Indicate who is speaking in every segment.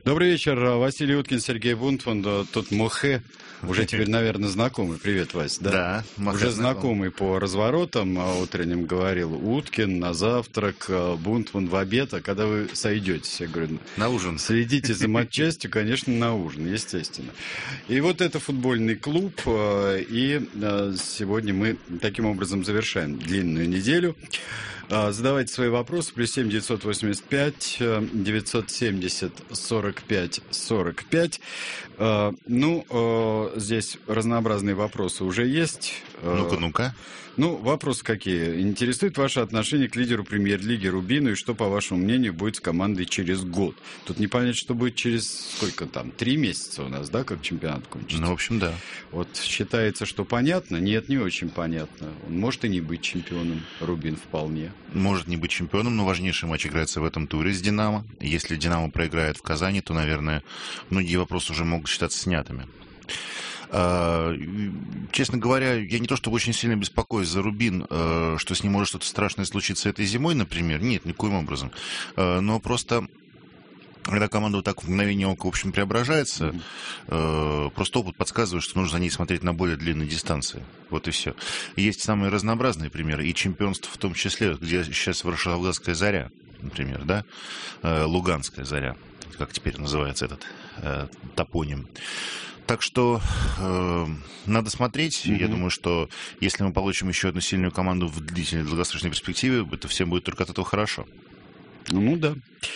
Speaker 1: Добрый вечер, Василий Уткин, Сергей Бунтман. Тут Мохе, уже теперь, наверное, знакомый. Привет, Вася.
Speaker 2: Да,
Speaker 1: уже знакомый по разворотам. Утренним говорил Уткин на завтрак, Бунтман в обед. А когда вы сойдетесь? Я говорю,
Speaker 2: на ужин.
Speaker 1: Следите за матчастью, конечно, на ужин, естественно. И вот это футбольный клуб. И сегодня мы таким образом завершаем длинную неделю. Задавайте свои вопросы. +7 985 970 45 45. Здесь разнообразные вопросы уже есть.
Speaker 2: Ну-ка.
Speaker 1: Вопросы какие? Интересует ваше отношение к лидеру премьер-лиги Рубину и что, по вашему мнению, будет с командой через год? Тут не понять, что будет через 3 месяца у нас, да, как чемпионат кончится?
Speaker 2: В общем, да.
Speaker 1: Вот считается, что понятно? Нет, не очень понятно. Он может и не быть чемпионом, Рубин вполне.
Speaker 2: Может не быть чемпионом, но важнейший матч играется в этом туре с «Динамо». Если «Динамо» проиграет в Казани, то, наверное, многие вопросы уже могут считаться снятыми. Честно говоря, я не то чтобы очень сильно беспокоюсь за Рубин, что с ним может что-то страшное случиться этой зимой, например. Нет, никоим образом. Но просто, когда команда вот так в мгновение ока, в общем, преображается, просто опыт подсказывает, что нужно за ней смотреть на более длинной дистанции. Вот и все. Есть самые разнообразные примеры, и чемпионство в том числе, где сейчас Ворошиловградская «Заря», например, да, Луганская «Заря», как теперь называется этот топоним. Так что надо смотреть. Я думаю, что если мы получим еще одну сильную команду в длительной, долгосрочной перспективе, это всем будет только от этого хорошо.
Speaker 1: Да.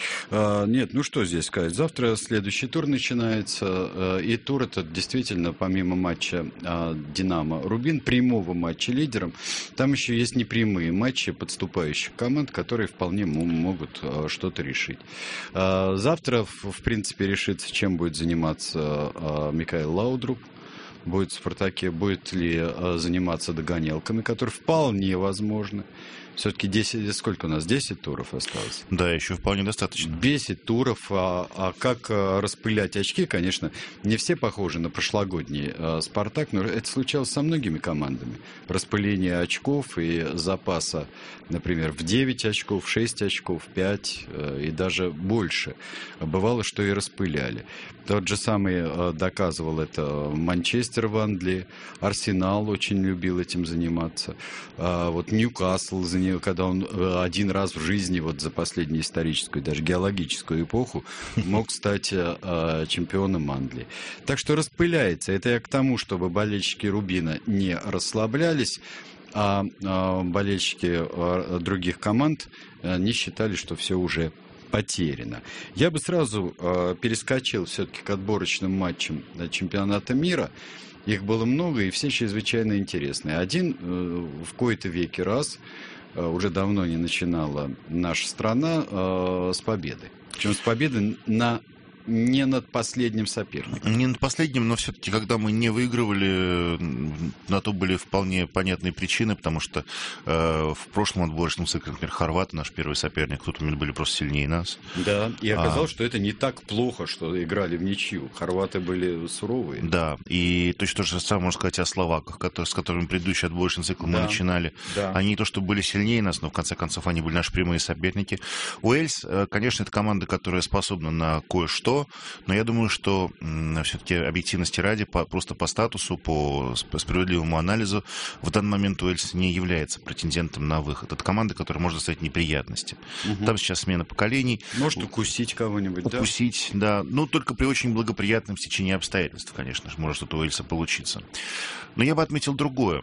Speaker 1: Что здесь сказать? Завтра следующий тур начинается. И тур это действительно, помимо матча «Динамо-Рубин», прямого матча лидером, там еще есть непрямые матчи подступающих команд, которые вполне могут что-то решить. Завтра, в принципе, решится, чем будет заниматься Микаэл Лаудруп. Будет в «Спартаке», будет ли заниматься догонялками, которые вполне возможны. Все-таки 10 туров осталось?
Speaker 2: Да, еще вполне достаточно.
Speaker 1: 10 туров, а как распылять очки, конечно, не все похожи на прошлогодний «Спартак», но это случалось со многими командами. Распыление очков и запаса, например, в 9 очков, 6 очков, 5 и даже больше. Бывало, что и распыляли. Тот же самый доказывал это Манчестер в Англии, Арсенал очень любил этим заниматься. Вот Ньюкасл, когда он один раз в жизни, вот за последнюю историческую, даже геологическую эпоху, мог стать чемпионом Англии. Так что распыляется. Это я к тому, чтобы болельщики Рубина не расслаблялись, а болельщики других команд не считали, что все уже потеряно. Я бы сразу перескочил все-таки к отборочным матчам чемпионата мира. Их было много, и все чрезвычайно интересные. Один в кои-то веки раз, уже давно не начинала наша страна, с победы. Причем с победы не над последним соперником.
Speaker 2: Не над последним, но все-таки, когда мы не выигрывали, на то были вполне понятные причины, потому что в прошлом отборочном цикле, например, хорваты, наш первый соперник, тут мы были просто сильнее нас.
Speaker 1: Да, и оказалось, что это не так плохо, что играли в ничью. Хорваты были суровые.
Speaker 2: Да, и точно то же самое можно сказать о словаках, с которыми предыдущий отборочный цикл мы начинали.
Speaker 1: Да.
Speaker 2: Они не то, что были сильнее нас, но в конце концов они были наши прямые соперники. Уэльс, конечно, это команда, которая способна на кое-что, но я думаю, что все-таки объективности ради, просто по статусу, по справедливому анализу, в данный момент Уэльс не является претендентом на выход. Это команда, которая может доставить неприятности. Там сейчас смена поколений.
Speaker 1: Может укусить кого-нибудь,
Speaker 2: Укусить, да. Ну, только при очень благоприятном стечении обстоятельств, конечно же, может что-то у Уэльса получиться. Но я бы отметил другое.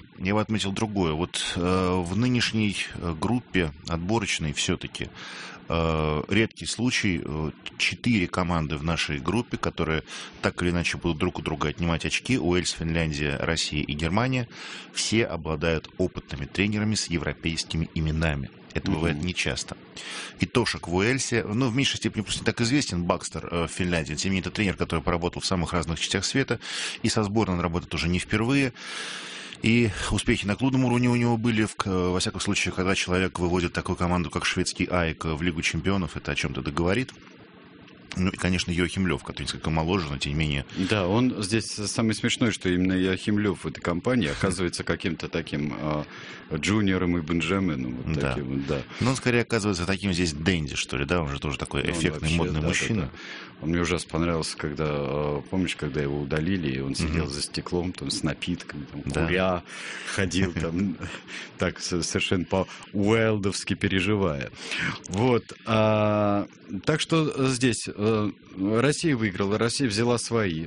Speaker 2: Вот в нынешней группе отборочной все-таки редкий случай, 4 команды в нашей группе, которые так или иначе будут друг у друга отнимать очки: Уэльс, Финляндия, Россия и Германия, все обладают опытными тренерами с европейскими именами. Это бывает нечасто. И Тошек в Уэльсе, в меньшей степени просто не так известен, Бакстер в Финляндии. Тем не менее, это тренер, который поработал в самых разных частях света, и со сборной он работает уже не впервые. И успехи на клубном уровне у него были, во всяком случае, когда человек выводит такую команду, как шведский АЭК, в Лигу чемпионов, это о чем-то договорит. Ну и, конечно, Йохим Лёв, который несколько моложе, но тем не менее...
Speaker 1: Да, он здесь самое смешное, что именно Йохим Лёв в этой компании оказывается каким-то таким джуниором и бенджамином. Вот
Speaker 2: Да.
Speaker 1: таким, вот, да.
Speaker 2: Но он скорее оказывается таким здесь денди, что ли, да? Он же тоже такой эффектный,
Speaker 1: вообще,
Speaker 2: модный
Speaker 1: да,
Speaker 2: мужчина.
Speaker 1: Да. Он мне ужасно понравился, когда, помнишь, когда его удалили, и он сидел за стеклом, там, с напитками, там,
Speaker 2: Да.
Speaker 1: куря, ходил там, так совершенно по-уэлдовски переживая. Вот. Так что здесь Россия выиграла, Россия взяла свои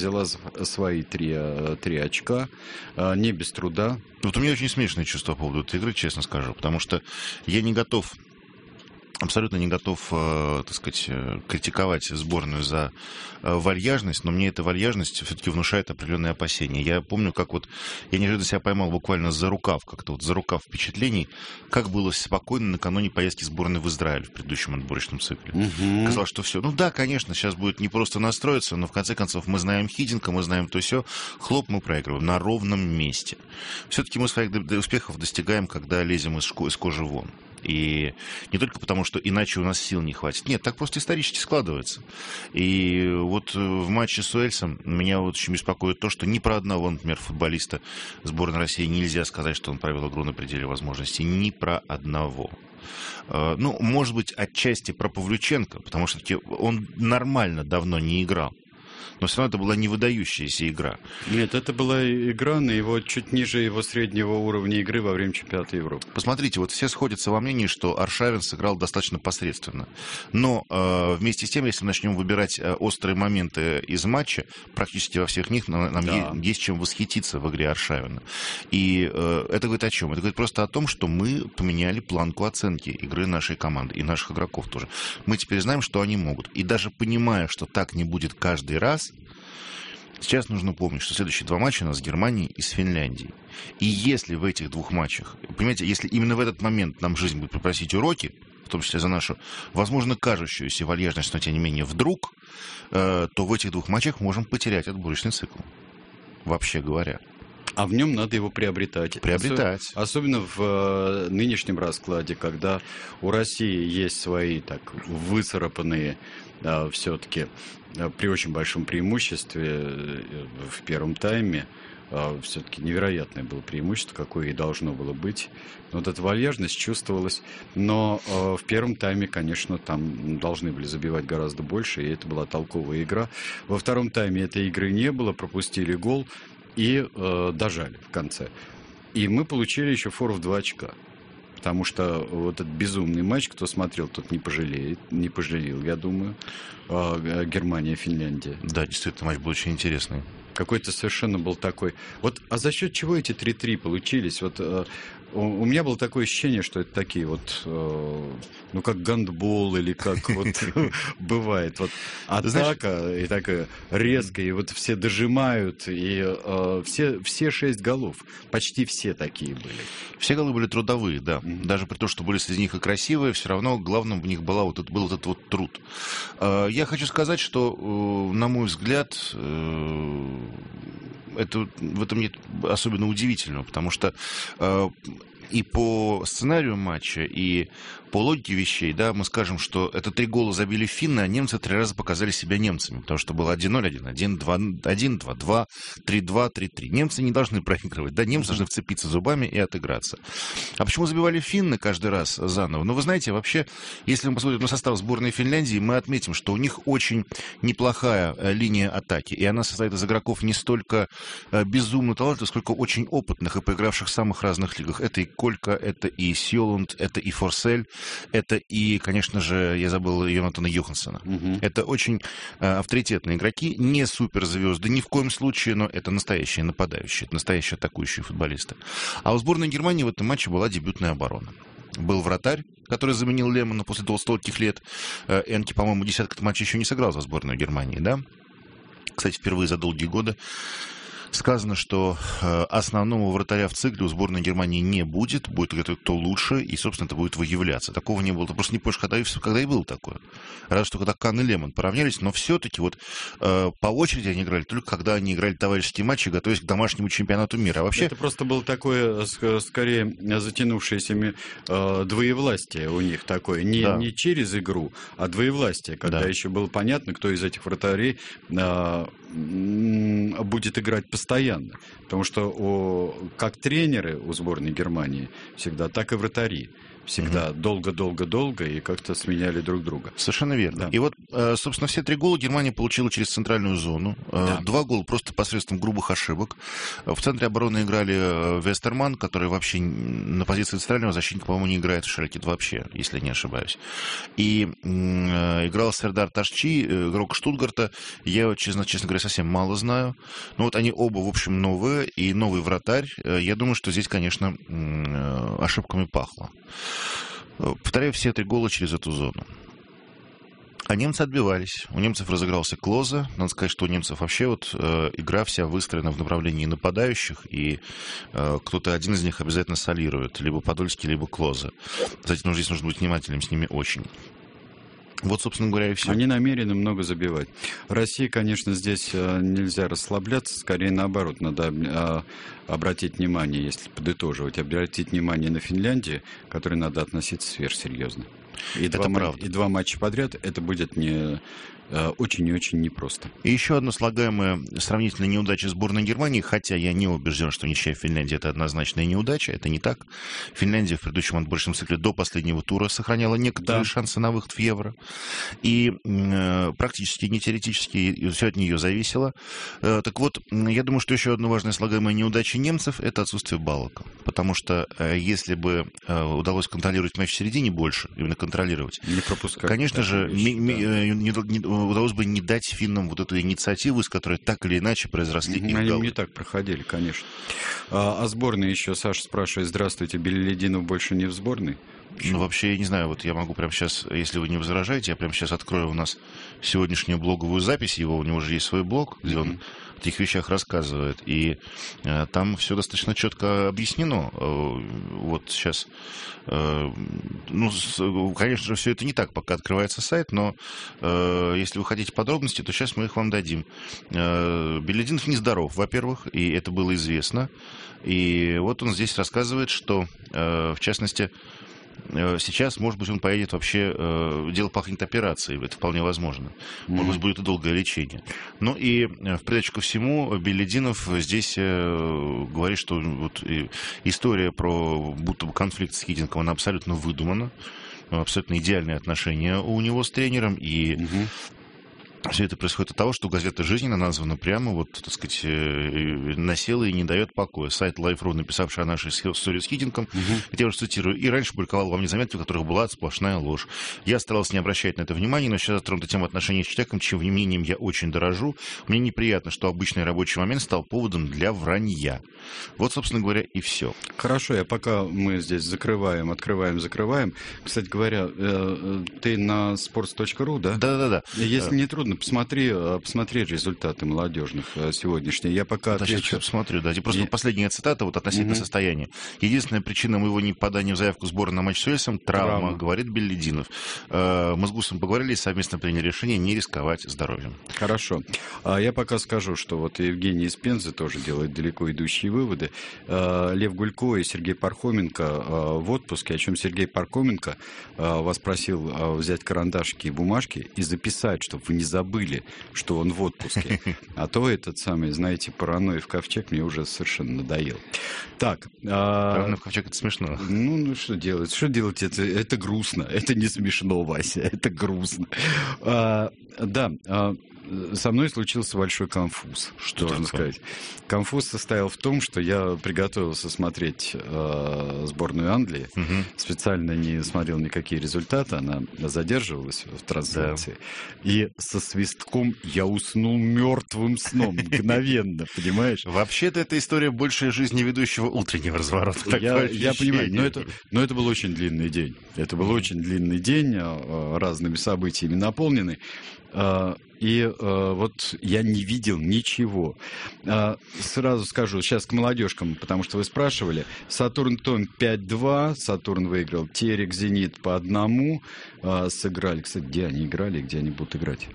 Speaker 1: 3 очка, не без труда.
Speaker 2: Вот у меня очень смешанные чувства по поводу этой игры, честно скажу, потому что я не готов, абсолютно не готов, так сказать, критиковать сборную за вальяжность, но мне эта вальяжность все-таки внушает определенные опасения. Я помню, как вот я неожиданно себя поймал буквально за рукав, как-то вот за рукав впечатлений, как было спокойно накануне поездки сборной в Израиль в предыдущем отборочном цикле. Казалось, что все. Ну да, конечно, сейчас будет не просто настроиться, но в конце концов мы знаем Хидинка, мы знаем то сё, хлоп, мы проигрываем на ровном месте. Все-таки мы своих успехов достигаем, когда лезем из кожи вон. И не только потому, что иначе у нас сил не хватит. Нет, так просто исторически складывается. И вот в матче с Уэльсом меня вот очень беспокоит то, что ни про одного, например, футболиста сборной России нельзя сказать, что он провел игру на пределе возможностей. Ни про одного. Ну, может быть, отчасти про Павлюченко, потому что он нормально давно не играл. Но все равно это была не выдающаяся игра.
Speaker 1: Нет, это была игра на его чуть ниже его среднего уровня игры во время чемпионата Европы.
Speaker 2: Посмотрите, вот все сходятся во мнении, что Аршавин сыграл достаточно посредственно. Но вместе с тем, если мы начнем выбирать острые моменты из матча, практически во всех них нам есть чем восхититься в игре Аршавина. И это говорит о чем? Это говорит просто о том, что мы поменяли планку оценки игры нашей команды и наших игроков тоже. Мы теперь знаем, что они могут. И даже понимая, что так не будет каждый раз, сейчас нужно помнить, что следующие 2 матча у нас с Германией и с Финляндией. И если в этих 2 матчах, понимаете, если именно в этот момент нам жизнь будет преподносить уроки, в том числе за нашу, возможно, кажущуюся вальяжность, но тем не менее вдруг, то в этих 2 матчах можем потерять отборочный цикл. Вообще говоря.
Speaker 1: А в нем надо его приобретать. Особенно в нынешнем раскладе, когда у России есть свои так выцарапанные все-таки при очень большом преимуществе в первом тайме. Все-таки невероятное было преимущество, какое и должно было быть. Вот эта вальяжность чувствовалась. Но в первом тайме, конечно, там должны были забивать гораздо больше, и это была толковая игра. Во втором тайме этой игры не было, пропустили гол и дожали в конце. И мы получили еще фору в 2 очка. Потому что вот этот безумный матч, кто смотрел, тот не пожалел, я думаю. Германия-Финляндия.
Speaker 2: Да, действительно, матч был очень интересный.
Speaker 1: Какой-то совершенно был такой. Вот, а за счет чего эти 3-3 получились? Вот у меня было такое ощущение, что это такие вот, ну, как гандбол или как вот бывает. Вот атака и такая резкая, и вот все дожимают, и все 6 голов, почти все такие были.
Speaker 2: Все голы были трудовые, да. Даже при том, что были среди них и красивые, все равно главным в них был этот вот труд. Я хочу сказать, что, на мой взгляд, в этом нет особенно удивительного, потому что и по сценарию матча, и по логике вещей, да, мы скажем, что это 3 гола забили финны, а немцы 3 раза показали себя немцами, потому что было 1-0, 1-1, 2-1, 2-2, 3-2, 3-3. Немцы не должны проигрывать, да, немцы должны вцепиться зубами и отыграться. А почему забивали финны каждый раз заново? Ну, вы знаете, вообще, если мы посмотрим на состав сборной Финляндии, мы отметим, что у них очень неплохая линия атаки, и она состоит из игроков не столько безумно талантливых, сколько очень опытных и поигравших в самых разных лигах. Это и Колька, это и Сьолунд, это и Форсель, это и, конечно же, я забыл Йонатана Йоханссона. Это очень авторитетные игроки, не суперзвезды ни в коем случае, но это настоящие нападающие, это настоящие атакующие футболисты. А у сборной Германии в этом матче была дебютная оборона. Был вратарь, который заменил Лемона после стольких лет. Энки, по-моему, десятка матчей еще не сыграл за сборную Германии, да? Кстати, впервые за долгие годы Сказано, что основного вратаря в цикле у сборной Германии не будет. Будет кто лучше, и, собственно, это будет выявляться. Такого не было. Ты просто не помнишь, когда и было такое. Разве что когда Кан и Лемон поравнялись, но все-таки вот по очереди они играли, только когда они играли товарищеские матчи, готовясь к домашнему чемпионату мира. А вообще...
Speaker 1: Это просто было такое, скорее, затянувшееся двоевластие у них такое. Не через игру, а двоевластие, когда еще было понятно, кто из этих вратарей будет играть постоянно. Потому что как тренеры у сборной Германии всегда, так и вратари. Всегда долго-долго-долго и как-то сменяли друг друга.
Speaker 2: Совершенно верно. Да. И вот, собственно, все 3 гола Германия получила через центральную зону. Да. 2 гола просто посредством грубых ошибок. В центре обороны играли Вестерман, который вообще на позиции центрального защитника, по-моему, не играет в Шальке вообще, если я не ошибаюсь. И играл Сердар Ташчи, игрок Штутгарта. Я его, честно говоря, совсем мало знаю. Но вот они оба, в общем, новые. И новый вратарь. Я думаю, что здесь, конечно, ошибками пахло. Повторяю, все 3 гола через эту зону. А немцы отбивались. У немцев разыгрался Клозе. Надо сказать, что у немцев вообще вот игра вся выстроена в направлении нападающих, и кто-то один из них обязательно солирует. Либо Подольский, либо Клозе. Кстати, здесь нужно быть внимательным с ними очень. Вот, собственно говоря, и все.
Speaker 1: Они намерены много забивать. России, конечно, здесь нельзя расслабляться, скорее наоборот, надо обратить внимание, если подытоживать, обратить внимание на Финляндию, к которой надо относиться сверхсерьезно. И 2 матча подряд это будет очень и очень непросто.
Speaker 2: И еще одна слагаемая сравнительная неудача сборной Германии, хотя я не убежден, что ничья в Финляндии это однозначная неудача, это не так. Финляндия в предыдущем отборочном цикле до последнего тура сохраняла некоторые шансы на выход в Евро. И практически, не теоретически, все от нее зависело. Так вот, я думаю, что еще одна важная слагаемая неудача немцев – это отсутствие баллок. Потому что если бы удалось контролировать мяч в середине больше, именно контролировать,
Speaker 1: не пропускать,
Speaker 2: конечно же, удалось бы не дать финнам вот эту инициативу, из которой так или иначе произросли их голы.
Speaker 1: Они не так проходили, конечно. А сборная еще, Саша спрашивает, здравствуйте, Белелединов больше не в сборной?
Speaker 2: Ну, вообще, я не знаю, вот я могу прямо сейчас, если вы не возражаете, я прямо сейчас открою у нас сегодняшнюю блоговую запись его, у него же есть свой блог, где он о таких вещах рассказывает, и там все достаточно четко объяснено. Вот сейчас, конечно же, все это не так, пока открывается сайт, но если вы хотите подробности, то сейчас мы их вам дадим. Белелединов нездоров, во-первых, и это было известно, и вот он здесь рассказывает, что, в частности, сейчас, может быть, он поедет вообще, дело пахнет операцией, это вполне возможно. Может быть, будет и долгое лечение. Ну и в придачу ко всему, Белелединов здесь говорит, что вот история про будто бы конфликт с Хидинком, она абсолютно выдумана, абсолютно идеальные отношения у него с тренером, и все это происходит от того, что газета «Жизненно» названа прямо, вот, так сказать, насела и не дает покоя. Сайт Life.ru, написавший о нашей истории с Хидинком, где я уже цитирую, и раньше публиковал во мне заметки, в которых была сплошная ложь. Я старался не обращать на это внимания, но сейчас затронута тема отношений с человеком, чьим мнением я очень дорожу. Мне неприятно, что обычный рабочий момент стал поводом для вранья. Вот, собственно говоря, и все.
Speaker 1: Хорошо, пока мы здесь закрываем. Кстати говоря, ты на sports.ru, да?
Speaker 2: Да.
Speaker 1: Если не трудно, посмотри результаты молодежных сегодняшние. Я пока отвечу.
Speaker 2: Сейчас посмотрю, да. Просто последняя цитата вот относительно состояния. Единственная причина моего неподания в заявку сбора на матч с Уэльсом – травма, говорит Белелединов. Мы с Гусом поговорили и совместно приняли решение не рисковать здоровьем.
Speaker 1: Хорошо. Я пока скажу, что вот Евгений из Пензы тоже делает далеко идущие выводы. Лев Гулько и Сергей Пархоменко в отпуске, о чем Сергей Пархоменко вас просил взять карандашики и бумажки и записать, чтобы вы не забыли, что он в отпуске. А то этот самый, знаете, паранойя в ковчег мне уже совершенно надоел. Так.
Speaker 2: Паранойя в ковчег — это смешно.
Speaker 1: Ну, что делать? Что делать? Это грустно. Это не смешно, Вася. Это грустно. Да. Со мной случился большой конфуз, что можно сказать. Конфуз состоял в том, что я приготовился смотреть сборную Англии. Специально не смотрел никакие результаты, она задерживалась в трансляции. Да. И со свистком я уснул мертвым сном, мгновенно, понимаешь?
Speaker 2: Вообще-то эта история больше жизни ведущего утреннего разворота.
Speaker 1: Я понимаю, но это был очень длинный день. Это был очень длинный день, разными событиями наполненный. И вот я не видел ничего. Сразу скажу, сейчас к молодежкам, потому что вы спрашивали. Сатурн-Том 5-2, Сатурн выиграл. Терек, Зенит по 1 сыграли. Кстати, где они играли, где они будут играть?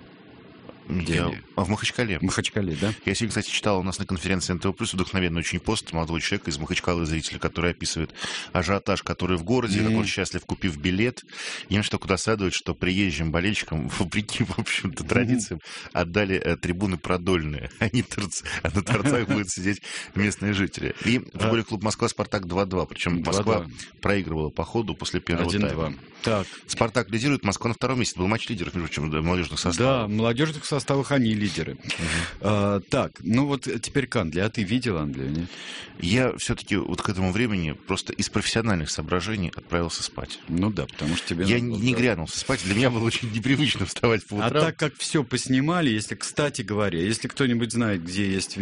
Speaker 2: В Махачкале.
Speaker 1: В Махачкале, да?
Speaker 2: Я сегодня, кстати, читал у нас на конференции НТВ+, вдохновенный очень пост молодого человека из Махачкалы, зрителя, который описывает ажиотаж, который в городе, как он счастлив, купив билет. И им что досадует, что приезжим болельщикам, вопреки, в общем-то, традициям, отдали трибуны продольные, а на торцах будут сидеть местные жители. И футбольный клуб Москва «Спартак» 2-2, причем Москва проигрывала по ходу после первого тайма.
Speaker 1: Так.
Speaker 2: «Спартак» лидирует, Москва на 2-м месте. Был матч лидеров, между прочим, молодежных составов.
Speaker 1: Да, молодежных составах они лидеры. Так, ну вот теперь к Англии. А ты видел Англию, нет?
Speaker 2: Я все-таки вот к этому времени просто из профессиональных соображений отправился спать.
Speaker 1: Ну да, потому что тебе...
Speaker 2: Я не грянулся спать, для меня было очень непривычно вставать по утрам.
Speaker 1: А так как все поснимали, если, кстати говоря, если кто-нибудь знает, где есть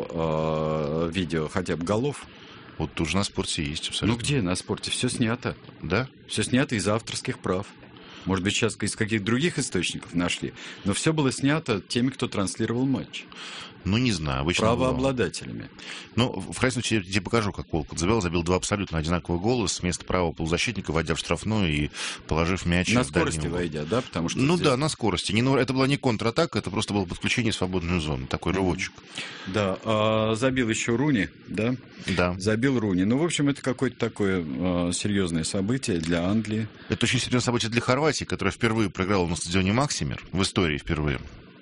Speaker 1: видео хотя бы голов...
Speaker 2: Вот тоже на спорте есть абсолютно.
Speaker 1: Ну где на спорте? Все снято.
Speaker 2: Да?
Speaker 1: Все снято из авторских прав. Может быть, сейчас из каких-то других источников нашли. Но все было снято теми, кто транслировал матч.
Speaker 2: Ну, не знаю. Обычно
Speaker 1: правообладателями.
Speaker 2: Ну, в крайнем случае, я тебе покажу, как Волкот забил 2 абсолютно одинаковых гола с места правого полузащитника, войдя в штрафную и положив мяч
Speaker 1: на
Speaker 2: в дальний
Speaker 1: скорости
Speaker 2: угол.
Speaker 1: Войдя, да? Потому что
Speaker 2: ну
Speaker 1: здесь...
Speaker 2: да, на скорости. Это была не контратака, это просто было подключение в свободную зону. Такой рывочек.
Speaker 1: Да. Забил еще Руни, да?
Speaker 2: Да.
Speaker 1: Забил Руни. Ну, в общем, это какое-то такое серьезное событие для Англии.
Speaker 2: Это очень серьезное событие для Хорватии, которая впервые проиграла на стадионе Максимир. В истории впервые.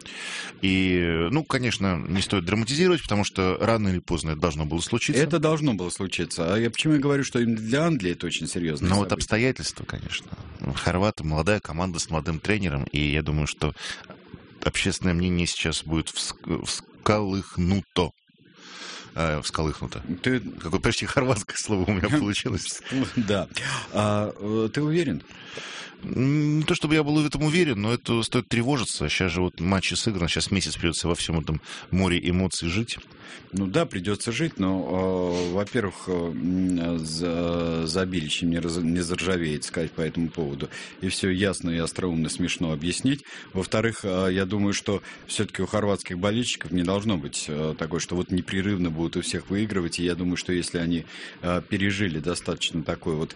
Speaker 2: И, ну, конечно, не стоит драматизировать, потому что рано или поздно это должно было случиться.
Speaker 1: Это должно было случиться. А почему я говорю, что именно для Англии это очень серьезно?
Speaker 2: Но вот обстоятельства, конечно. Хорваты молодая команда с молодым тренером, и я думаю, что общественное мнение сейчас будет всколыхнуто. Всколыхнуто. Какое почти хорватское слово у меня получилось.
Speaker 1: Да. Ты уверен?
Speaker 2: Не то чтобы я был в этом уверен, но это стоит тревожиться. Сейчас же вот матчи сыграны, сейчас месяц придется во всем этом море эмоций жить.
Speaker 1: Ну да, придется жить, но, во-первых, Забилич не заржавеет сказать по этому поводу. И все ясно и остроумно, смешно объяснить. Во-вторых, я думаю, что все-таки у хорватских болельщиков не должно быть такое, что вот непрерывно будут у всех выигрывать. И я думаю, что если они пережили достаточно такой вот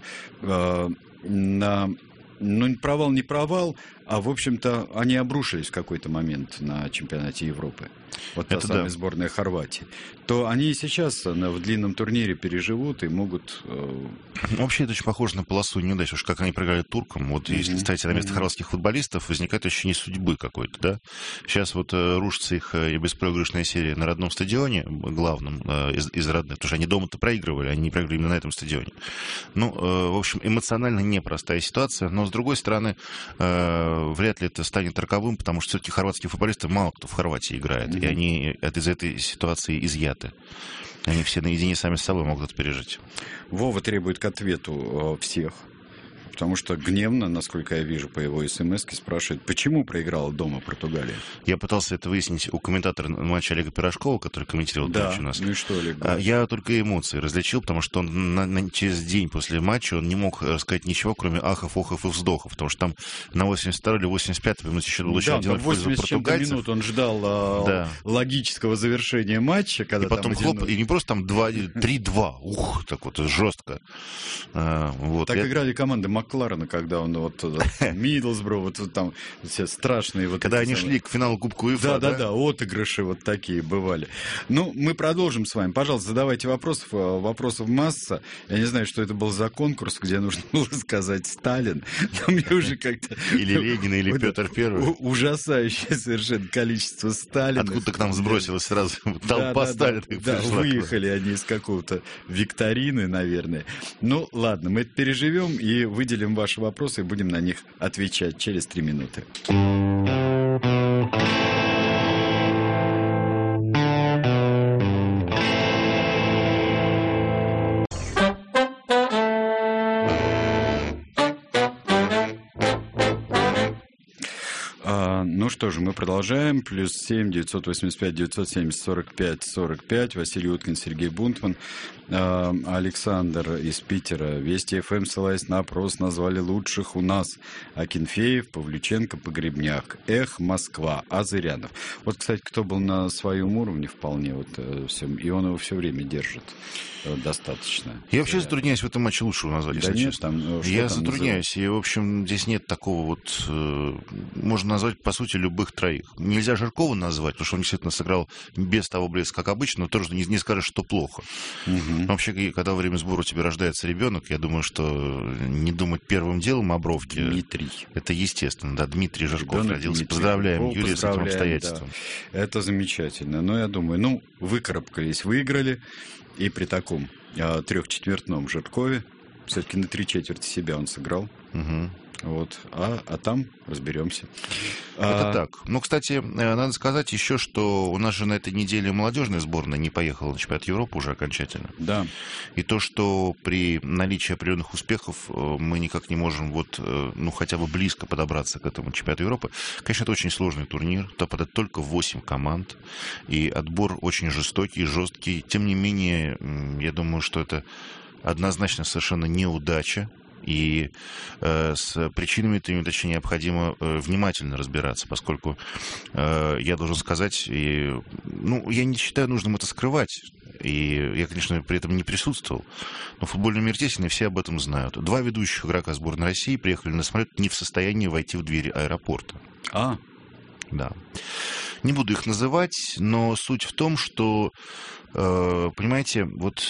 Speaker 1: ну, провал не провал, а, в общем-то, они обрушились в какой-то момент на чемпионате Европы. Вот та самая сборная Хорватии. То они и сейчас в длинном турнире переживут и могут...
Speaker 2: Вообще, это очень похоже на полосу неудач. Уж как они проиграли туркам. Вот если ставить на место хорватских футболистов, возникает ощущение судьбы какой-то, да? Сейчас вот рушится их беспроигрышная серия на родном стадионе, главном из родных, потому что они дома-то проигрывали, они не проигрывали именно на этом стадионе. Ну, в общем, эмоционально непростая ситуация, но, с другой стороны, вряд ли это станет роковым, потому что все-таки хорватские футболисты мало кто в Хорватии играет, и они из этой ситуации изъяты. Они все наедине сами с собой могут это пережить.
Speaker 1: Вова требует к ответу всех. Потому что гневно, насколько я вижу по его смс-ке, спрашивает, почему проиграла дома Португалия?
Speaker 2: Я пытался это выяснить у комментатора матча Олега Пирожкова, который комментировал матч у нас.
Speaker 1: Ну и что, Олег?
Speaker 2: Я только эмоции различил, потому что он через день после матча он не мог сказать ничего, кроме ахов, охов и вздохов, потому что там на 82-й или 85-й минуте еще был еще 1-0 в пользу португальцев.
Speaker 1: минут он ждал логического завершения матча. Когда
Speaker 2: и потом хлоп, и не просто там 3-2, так вот жестко.
Speaker 1: Так играли команды Макларена, когда он вот Миддлсбро, вот там все страшные... Вот
Speaker 2: когда они шли к финалу Кубка УЕФА,
Speaker 1: да, отыгрыши вот такие бывали. Ну, мы продолжим с вами. Пожалуйста, задавайте вопросы. Вопросов масса. Я не знаю, что это был за конкурс, где нужно было сказать Сталин. Но мне уже как-то...
Speaker 2: Или Ленин, или Петр Первый.
Speaker 1: Ужасающее совершенно количество Сталина.
Speaker 2: Откуда-то к нам сбросилась сразу толпа Сталина.
Speaker 1: Да, выехали они из какого-то викторины, наверное. Ну, ладно, мы это переживем и выделим ваши вопросы и будем на них отвечать через 3 минуты. Ну что же, мы продолжаем. +7 985 970 45 45. Василий Уткин, Сергей Бунтман. Александр из Питера. Вести ФМ, ссылаясь на опрос, назвали лучших у нас: Акинфеев, Павлюченко, Погребняк. Эх, Москва, Азырянов. Вот, кстати, кто был на своем уровне вполне, и он его все время держит достаточно.
Speaker 2: Я вообще затрудняюсь в этом матче лучшего назвать, если честно. Я затрудняюсь, и, в общем, здесь нет такого можно назвать, по сути, любых троих. Нельзя Жиркова назвать, потому что он действительно сыграл без того блеска, как обычно, но тоже не скажешь, что плохо. Угу. Вообще, когда во время сбора у тебя рождается ребенок, я думаю, что не думать первым делом о бровке.
Speaker 1: Дмитрий.
Speaker 2: Это естественно, да, Дмитрий Жирков
Speaker 1: ребенок
Speaker 2: родился.
Speaker 1: Дмитрий.
Speaker 2: Поздравляем, Юрий, с этим обстоятельством.
Speaker 1: Да. Это замечательно. Но я думаю, выкарабкались, выиграли. И при таком 3/4 Жиркове все-таки на 3/4 себя он сыграл.
Speaker 2: Угу.
Speaker 1: А там разберемся.
Speaker 2: Это так. Кстати, надо сказать еще, что у нас же на этой неделе молодежная сборная не поехала на чемпионат Европы уже окончательно.
Speaker 1: Да.
Speaker 2: И то, что при наличии определенных успехов мы никак не можем хотя бы близко подобраться к этому чемпионату Европы, конечно, это очень сложный турнир. Там подать только 8 команд. И отбор очень жестокий, жесткий. Тем не менее, я думаю, что это однозначно совершенно неудача. И с причинами этой неудачи необходимо внимательно разбираться, поскольку я должен сказать, я не считаю нужным это скрывать. И я, конечно, при этом не присутствовал. Но в футбольном мире тесен, и все об этом знают. 2 ведущих игрока сборной России приехали на самолет не в состоянии войти в двери аэропорта. Да. Не буду их называть, но суть в том, что, понимаете,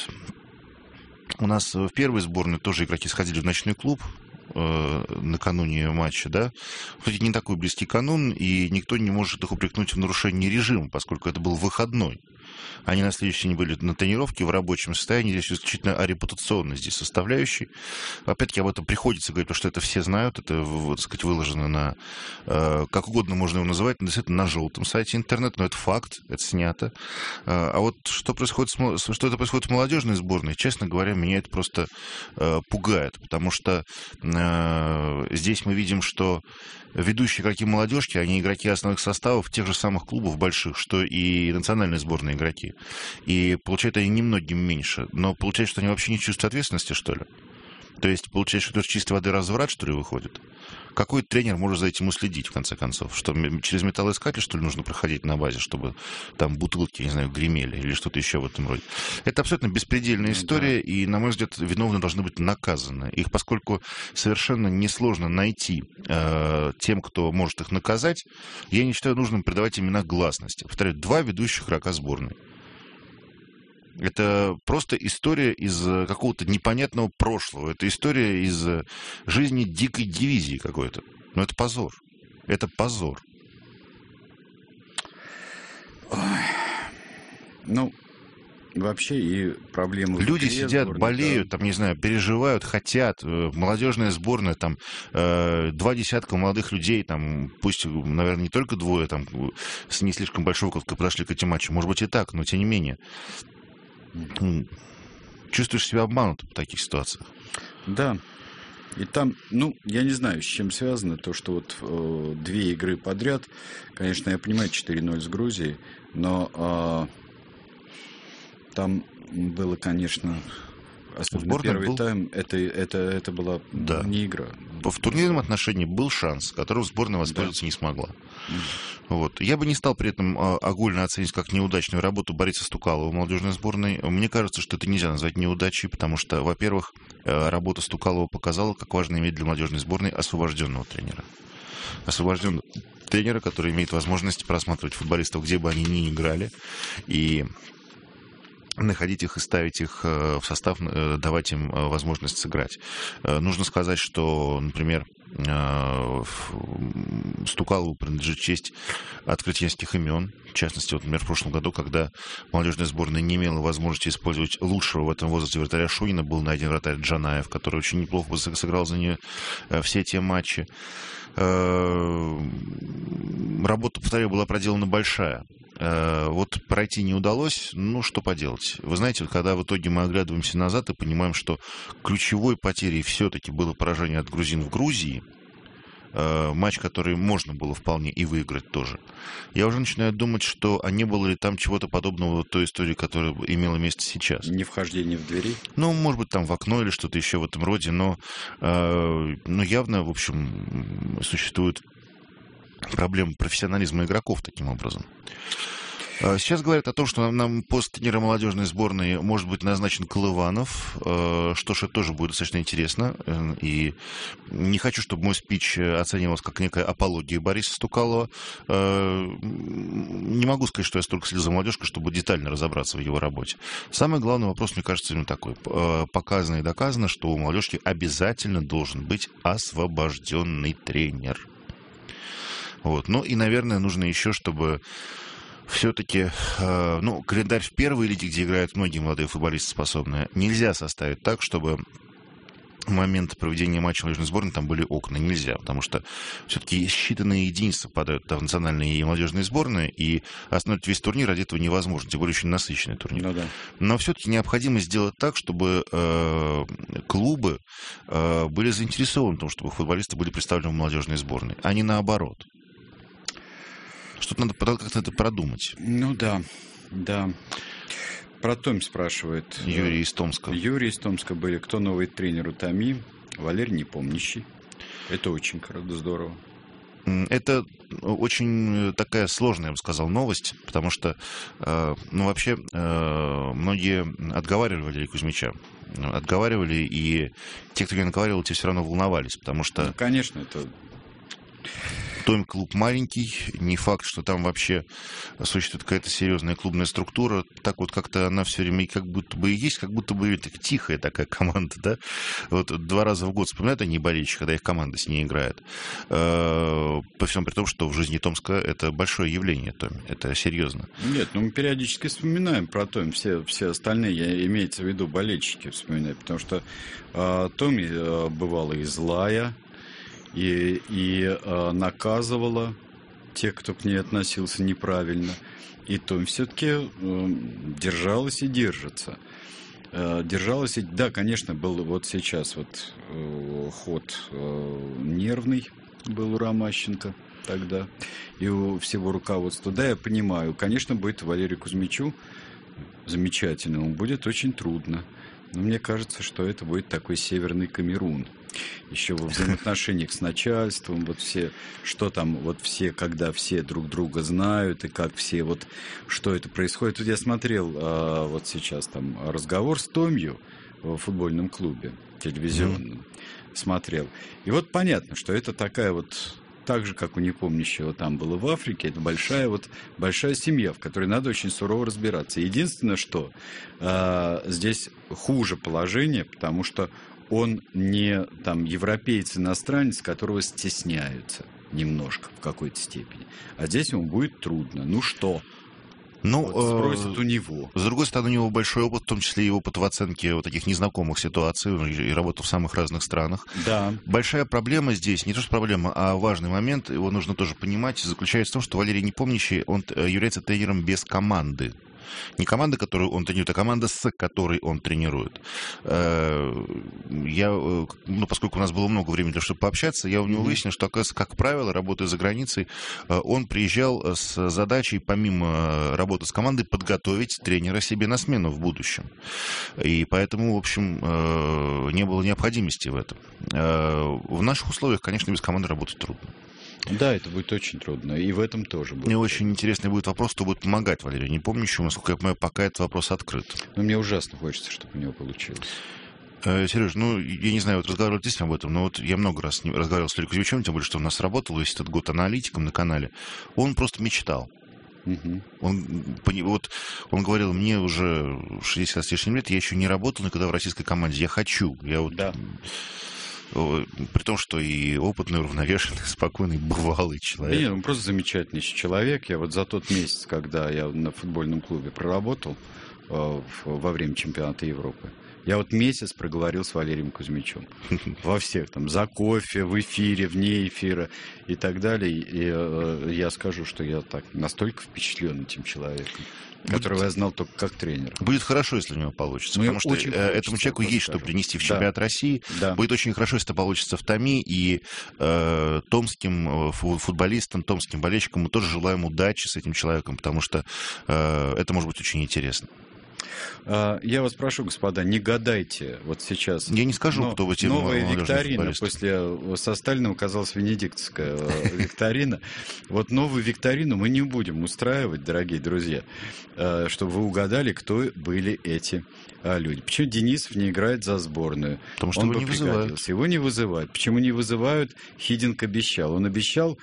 Speaker 2: у нас в первой сборной тоже игроки сходили в ночной клуб накануне матча, да. Кстати, не такой близкий канун, и никто не может их упрекнуть в нарушении режима, поскольку это был выходной. Они на следующий день были на тренировке в рабочем состоянии. Здесь исключительно о репутационной здесь составляющей. Опять-таки об этом приходится говорить, потому что это все знают. Это, выложено на... как угодно можно его называть, действительно, на желтом сайте интернет, но это факт, это снято. Что это происходит в молодежной сборной, честно говоря, меня это просто пугает, потому что здесь мы видим, что ведущие игроки молодежки, они игроки основных составов тех же самых клубов больших, что и национальные сборные игроки. И получают они немногим меньше. Но получается, что они вообще не чувствуют ответственности, что ли? То есть, получается, что это чистой воды разврат, что ли, выходит? Какой тренер может за этим уследить, в конце концов? Что через металлоискатель, что ли, нужно проходить на базе, чтобы там бутылки, не знаю, гремели или что-то еще в этом роде? Это абсолютно беспредельная история, и, на мой взгляд, виновные должны быть наказаны. Их, поскольку совершенно несложно найти тем, кто может их наказать, я не считаю нужным придавать имена гласности. Повторяю, 2 ведущих игрока сборной. Это просто история из какого-то непонятного прошлого. Это история из жизни дикой дивизии какой-то. Но это позор. Это позор.
Speaker 1: Вообще и проблемы...
Speaker 2: Люди сидят, болеют, там, не знаю, переживают, хотят. Молодежная сборная, там, 2 десятка молодых людей, там, пусть, наверное, не только 2, там, с не слишком большого опыта подошли к этим матчам. Может быть и так, но тем не менее. Чувствуешь себя обманутым в таких ситуациях.
Speaker 1: Да. И там, я не знаю, с чем связано то, что 2 игры подряд, конечно, я понимаю, 4-0 с Грузией, но там было, конечно, особенно первый тайм, это была не игра.
Speaker 2: В турнирном отношении был шанс, которым сборная воспользоваться не смогла. Я бы не стал при этом огульно оценить как неудачную работу Бориса Стукалова в молодежной сборной. Мне кажется, что это нельзя назвать неудачей, потому что, во-первых, работа Стукалова показала, как важно иметь для молодежной сборной освобожденного тренера. Освобожденного тренера, который имеет возможность просматривать футболистов, где бы они ни играли, и находить их и ставить их в состав, давать им возможность сыграть. Нужно сказать, что, например, Стукалову принадлежит честь открытия нескольких имен. В частности, например, в прошлом году, когда молодежная сборная не имела возможности использовать лучшего в этом возрасте вратаря Шунина, был найден вратарь Джанаев, который очень неплохо сыграл за нее все те матчи. Работа, повторяю, была проделана большая. Пройти не удалось, что поделать. Вы знаете, когда в итоге мы оглядываемся назад и понимаем, что ключевой потерей все-таки было поражение от грузин в Грузии, матч, который можно было вполне и выиграть тоже. Я уже начинаю думать, что а не было ли там чего-то подобного той истории, которая имела место сейчас.
Speaker 1: Не вхождение в двери?
Speaker 2: Ну, может быть, там в окно или что-то еще в этом роде, но явно, в общем, существует проблема профессионализма игроков таким образом. Сейчас говорят о том, что нам пост тренера молодежной сборной может быть назначен Колыванов. Что ж, это тоже будет достаточно интересно. И не хочу, чтобы мой спич оценивался как некая апология Бориса Стукалова. Не могу сказать, что я столько следил за молодежкой, чтобы детально разобраться в его работе. Самый главный вопрос, мне кажется, именно такой. Показано и доказано, что у молодежки обязательно должен быть освобожденный тренер. Вот. Ну и, наверное, нужно еще, чтобы все-таки, календарь в первой лиге, где играют многие молодые футболисты способные, нельзя составить так, чтобы в момент проведения матча молодежной сборной там были окна. Нельзя, потому что все-таки считанные единицы попадают в национальные и молодежные сборные, и остановить весь турнир ради этого невозможно, тем более очень насыщенный турнир. Ну, да. Но все-таки необходимо сделать так, чтобы клубы были заинтересованы в том, чтобы футболисты были представлены в молодежной сборной, а не наоборот. Что-то надо как-то это продумать.
Speaker 1: Ну да. Про Том спрашивает.
Speaker 2: Юрий из Томска.
Speaker 1: Юрий из Томска были. Кто новый тренер у Томи? Валерий Непомнящий. Это очень здорово.
Speaker 2: Это очень такая сложная, я бы сказал, новость, потому что, вообще, многие отговаривали Валерия Кузьмича. Отговаривали, и те, кто не отговаривал, те все равно волновались, потому что...
Speaker 1: Ну, конечно, это...
Speaker 2: Том клуб маленький, не факт, что там вообще существует какая-то серьезная клубная структура. Так вот как-то она все время как будто бы и есть, как будто бы так, тихая такая команда, да. Вот 2 раза в год вспоминают они болельщики, когда их команда с ней играет. По всему при том, что в жизни Томска это большое явление, Том. Это серьезно. Нет,
Speaker 1: мы периодически вспоминаем про Том. Все остальные, имеется в виду, болельщики вспоминают, потому что Томи бывала и злая, и наказывала тех, кто к ней относился неправильно. И Том все-таки держалась и держится. Держалась и... Да, конечно, был вот сейчас ход нервный был у Ромащенко тогда и у всего руководства. Да, я понимаю, конечно, будет Валерию Кузьмичу замечательному, будет очень трудно. Но мне кажется, что это будет такой северный Камерун. Еще во взаимоотношениях с начальством, когда все друг друга знают, и как все, что это происходит. Вот я смотрел сейчас там разговор с Томью в футбольном клубе телевизионном, смотрел. И понятно, что это такая так же, как у Непомнящего там было в Африке, это большая семья, в которой надо очень сурово разбираться. Единственное, что здесь хуже положение, потому что он не европеец, иностранец, которого стесняются немножко в какой-то степени. А здесь ему будет трудно. Ну что? Спросят у него.
Speaker 2: С другой стороны, у него большой опыт, в том числе и опыт в оценке таких незнакомых ситуаций, и работал в самых разных странах.
Speaker 1: Да.
Speaker 2: Большая проблема здесь, не то что проблема, а важный момент, его нужно тоже понимать, заключается в том, что Валерий Непомнящий, он является тренером без команды. Не команда, которую он тренирует, а команда, с которой он тренирует. Поскольку у нас было много времени, чтобы пообщаться, я у него выяснил, что, оказывается, как правило, работая за границей, он приезжал с задачей, помимо работы с командой, подготовить тренера себе на смену в будущем. И поэтому, в общем, не было необходимости в этом. В наших условиях, конечно, без команды работать трудно.
Speaker 1: Да, это будет очень трудно, и в этом тоже будет.
Speaker 2: Мне очень интересный будет вопрос, кто будет помогать Валерию Непомнящему, насколько я понимаю, пока этот вопрос открыт.
Speaker 1: Мне ужасно хочется, чтобы у него получилось.
Speaker 2: Сереж, я не знаю, разговаривали ты с ним об этом, но я много раз с ним разговаривал с Валерием Кузьмичем, тем более, что он у нас работал весь этот год аналитиком на канале. Он просто мечтал. Угу. Он говорил, мне уже 60 с лишним лет, я еще не работал никогда в российской команде, я хочу.
Speaker 1: Да.
Speaker 2: При том, что и опытный, уравновешенный, спокойный, бывалый человек.
Speaker 1: Нет, он просто замечательный человек. Я за тот месяц, когда я на футбольном клубе проработал во время чемпионата Европы, Я вот месяц проговорил с Валерием Кузьмичем. Во всех, там, за кофе, в эфире, вне эфира и так далее. И я скажу, что я так настолько впечатлен этим человеком, которого я знал только как тренера.
Speaker 2: Будет хорошо, если у него получится, потому что этому человеку есть что принести в чемпионат России. Да. Будет очень хорошо, если это получится в Томи, и томским футболистам, томским болельщикам мы тоже желаем удачи с этим человеком, потому что это может быть очень интересно.
Speaker 1: Я вас прошу, господа, не гадайте вот сейчас.
Speaker 2: Я не скажу, кто в эти
Speaker 1: новая викторина, со Сталиным оказалась венедиктовская викторина. Вот новую викторину мы не будем устраивать, дорогие друзья, чтобы вы угадали, кто были эти люди. Почему Денисов не играет за сборную?
Speaker 2: Потому что его не вызывают.
Speaker 1: Его не вызывают. Почему не вызывают? Хидинг обещал. Он обещал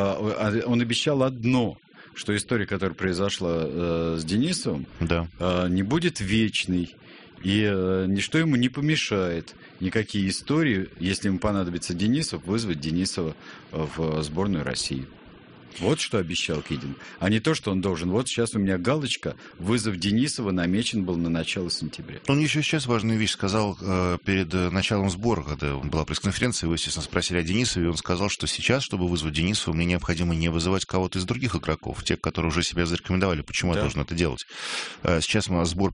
Speaker 1: одно, что история, которая произошла с Денисовым, не будет вечной, и ничто ему не помешает, никакие истории, если ему понадобится Денисов, вызвать Денисова в сборную России. Вот что обещал Хидинг, а не то, что он должен. Вот сейчас у меня галочка, вызов Денисова намечен был на начало сентября.
Speaker 2: Он еще сейчас важную вещь сказал перед началом сбора, когда была пресс-конференция, его, естественно, спросили о Денисове, и он сказал, что сейчас, чтобы вызвать Денисова, мне необходимо не вызывать кого-то из других игроков, тех, которые уже себя зарекомендовали. Почему я должен это делать? Сейчас у нас сбор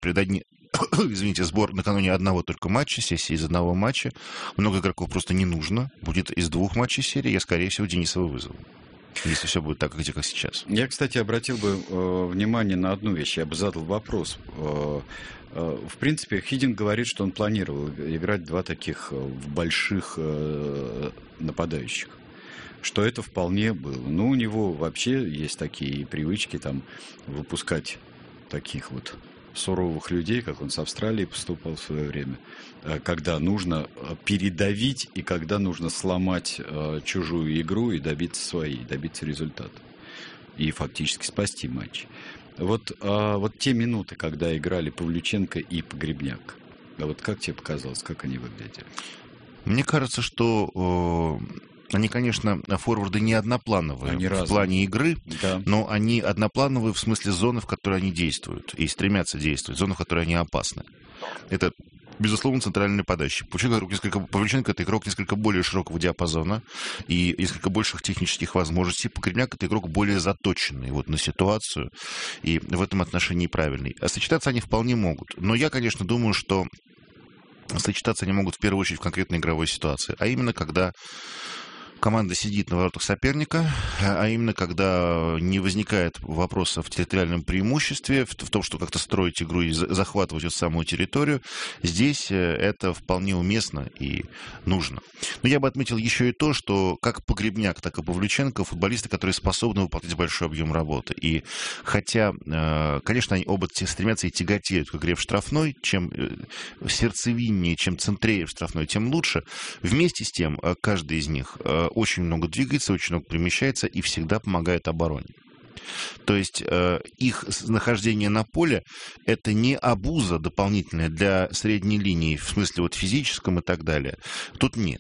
Speaker 2: сбор накануне одного только матча, сессии из одного матча. Много игроков просто не нужно. Будет из 2 матчей серии, я, скорее всего, Денисова вызову. Если все будет так, как сейчас.
Speaker 1: Я, кстати, обратил бы внимание на одну вещь. Я бы задал вопрос. В принципе, Хидинг говорит, что он планировал играть 2 таких больших нападающих. Что это вполне было. Но у него вообще есть такие привычки там выпускать таких вот суровых людей, как он с Австралией поступал в свое время, когда нужно передавить и когда нужно сломать чужую игру и добиться своей, добиться результата. И фактически спасти матч. Вот те минуты, когда играли Павлюченко и Погребняк, вот как тебе показалось, как они выглядели?
Speaker 2: Мне кажется, что они, конечно, форварды не одноплановые в плане игры, но они одноплановые в смысле зоны, в которой они действуют и стремятся действовать, зоны, в которой они опасны. Это, безусловно, центральный нападающий. Павлюченко – это игрок несколько более широкого диапазона и несколько больших технических возможностей. Погребняк – это игрок более заточенный на ситуацию и в этом отношении правильный. А сочетаться они вполне могут. Но я, конечно, думаю, что сочетаться они могут в первую очередь в конкретной игровой ситуации, а именно когда команда сидит на воротах соперника, а именно когда не возникает вопроса в территориальном преимуществе, в том, что как-то строить игру и захватывать эту самую территорию. Здесь это вполне уместно и нужно. Но я бы отметил еще и то, что как Погребняк, так и Павлюченко футболисты, которые способны выполнять большой объем работы. И хотя, конечно, они оба стремятся и тяготеют к игре в штрафной, чем сердцевиннее, чем центрее в штрафной, тем лучше. Вместе с тем, каждый из них очень много двигается, очень много перемещается и всегда помогает обороне. То есть их нахождение на поле – это не обуза дополнительная для средней линии, в смысле физическом и так далее. Тут нет.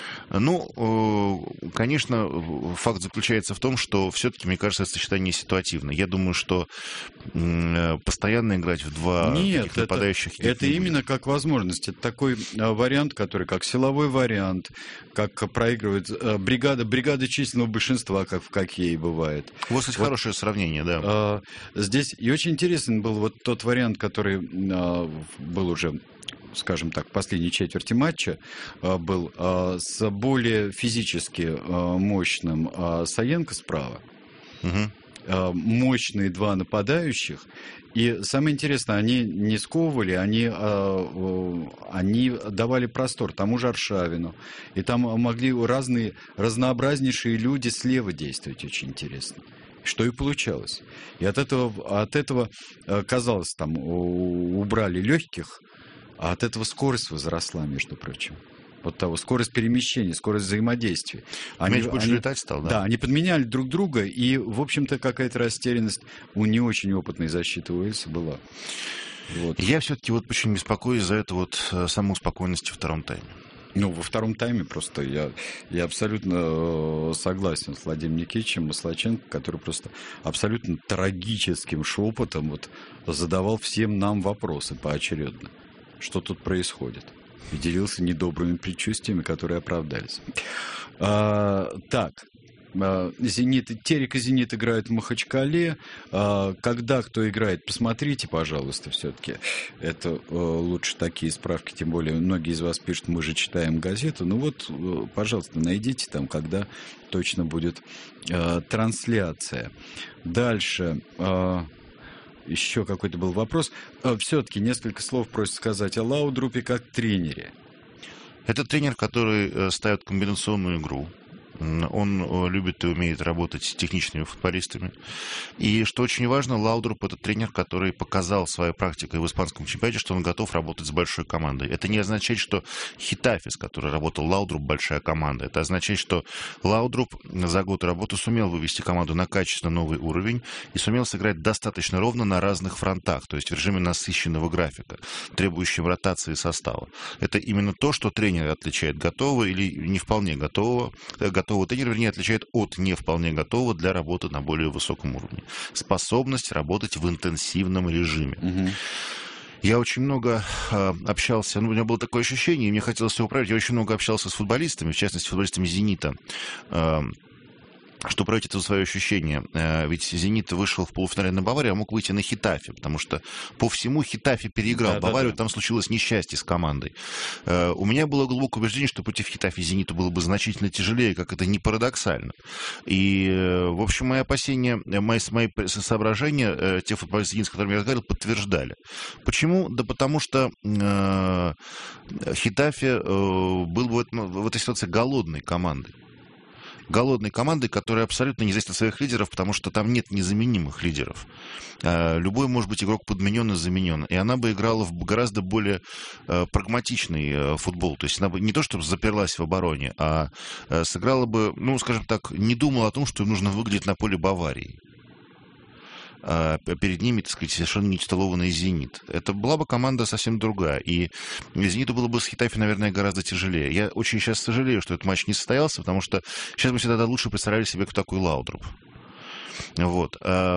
Speaker 2: Ну, конечно, факт заключается в том, что все-таки, мне кажется, это сочетание ситуативное. Я думаю, что постоянно играть в 2 таких нападающих...
Speaker 1: Это именно как возможность. Это такой вариант, который как силовой вариант, как проигрывает бригада численного большинства, как в хоккее бывает.
Speaker 2: Вот, кстати, хорошее сравнение, да.
Speaker 1: Здесь и очень интересен был тот вариант, который был уже, скажем так, в последней четверти матча, был с более физически мощным Саенко справа. Мощные 2 нападающих. И самое интересное, они не сковывали, они давали простор тому же Аршавину. И там могли разнообразнейшие люди слева действовать очень интересно. Что и получалось. И от этого казалось, там убрали легких, а от этого скорость возросла, между прочим. Вот того, скорость перемещения, скорость взаимодействия.
Speaker 2: Мяч больше летать стал, да?
Speaker 1: Да, они подменяли друг друга, и, в общем-то, какая-то растерянность у не очень опытной защиты Уэльса была. Вот.
Speaker 2: Я все-таки очень беспокоюсь за эту саму спокойность во втором тайме.
Speaker 1: Ну, во втором тайме просто я абсолютно согласен с Владимиром Никитичем Маслаченко, который просто абсолютно трагическим шепотом задавал всем нам вопросы поочередно. что тут происходит. И делился недобрыми предчувствиями, которые оправдались. Так. Терек и «Зенит» играют в Махачкале. Когда кто играет, посмотрите, пожалуйста, все-таки. Это лучше такие справки, тем более многие из вас пишут, мы же читаем газету. Ну вот, пожалуйста, найдите там, когда точно будет трансляция. Дальше. Еще какой-то был вопрос. Все-таки несколько слов просят сказать о Лаудрупе как тренере.
Speaker 2: Это тренер, который ставит комбинационную игру. Он любит и умеет работать с техничными футболистами. И, что очень важно, Лаудруп – это тренер, который показал своей практикой в испанском чемпионате, что он готов работать с большой командой. Это не означает, что Хетафе, с которой работал Лаудруп, большая команда. Это означает, что Лаудруп за год работы сумел вывести команду на качественно новый уровень и сумел сыграть достаточно ровно на разных фронтах, то есть в режиме насыщенного графика, требующем ротации состава. Это именно то, что тренера отличает готового или не вполне готового тренера, вернее, отличает от не вполне готового для работы на более высоком уровне. Способность работать в интенсивном режиме. Угу. Я очень много общался, у меня было такое ощущение, и мне хотелось его управить, я очень много общался с футболистами, в частности, с футболистами «Зенита», что проявить это свое ощущение. Ведь «Зенит» вышел в полуфинале на Баварию, а мог выйти на Хетафе, потому что по всему Хетафе переиграл Баварию, там случилось несчастье с командой. У меня было глубокое убеждение, что против Хетафе «Зениту» было бы значительно тяжелее, как это не парадоксально. И, в общем, мои опасения, мои соображения, те футболисты «Зенит», с которыми я разговаривал, подтверждали. Почему? Да потому что Хетафе был бы в этой ситуации голодной командой. Голодной командой, которая абсолютно не зависит от своих лидеров, потому что там нет незаменимых лидеров. Любой, может быть, игрок подменен и заменен. И она бы играла в гораздо более прагматичный футбол. То есть она бы не то, чтобы заперлась в обороне, а сыграла бы, ну, скажем так, не думала о том, что им нужно выглядеть на поле Баварии. Перед ними, так сказать, совершенно нетитулованный «Зенит». Это была бы команда совсем другая. И «Зениту» было бы с Хетафе, наверное, гораздо тяжелее. Я очень сейчас сожалею, что этот матч не состоялся, потому что сейчас мы всегда лучше представляли себе, кто такой Лаудруп. Вот.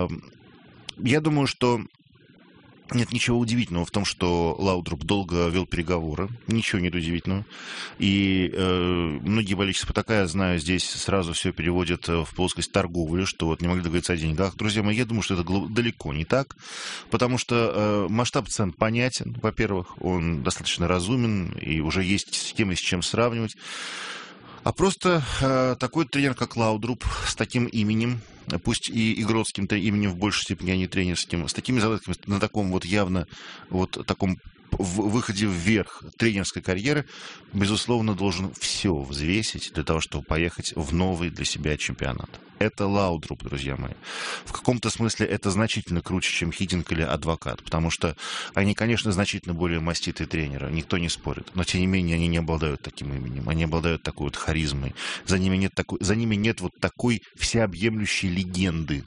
Speaker 2: Я думаю, что нет ничего удивительного в том, что Лаудруп долго вел переговоры. Ничего нет удивительного. И многие болельщики «Спартака», я знаю, здесь сразу все переводят в плоскость торговли, что вот не могли договориться о деньгах. Друзья мои, я думаю, что это далеко не так, потому что масштаб цен понятен, во-первых, он достаточно разумен, и уже есть с кем и с чем сравнивать. А просто такой тренер, как Лаудруп, с таким именем, пусть и игротским-то именем в большей степени, а не тренерским, с такими задатками, на таком вот явно вот таком выходе вверх тренерской карьеры, безусловно, должен все взвесить для того, чтобы поехать в новый для себя чемпионат. Это Лаудруп, друзья мои. В каком-то смысле это значительно круче, чем Хидинг или Адвокат, потому что они, конечно, значительно более маститые тренеры, никто не спорит, но, тем не менее, они не обладают таким именем, они обладают такой вот харизмой, за ними нет вот такой всеобъемлющей легенды.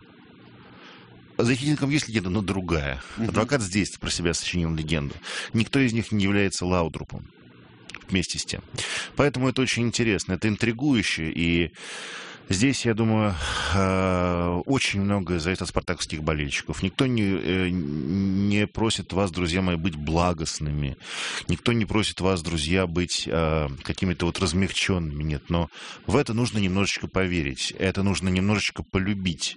Speaker 2: За Хидингом есть легенда, но другая. Адвокат здесь про себя сочинил легенду. Никто из них не является Лаудрупом вместе с тем. Поэтому это очень интересно, это интригующе, и здесь, я думаю, очень многое зависит от спартаковских болельщиков. Никто не просит вас, друзья мои, быть благостными. Никто не просит вас, друзья, быть какими-то вот размягченными. Нет, но в это нужно немножечко поверить. Это нужно немножечко полюбить.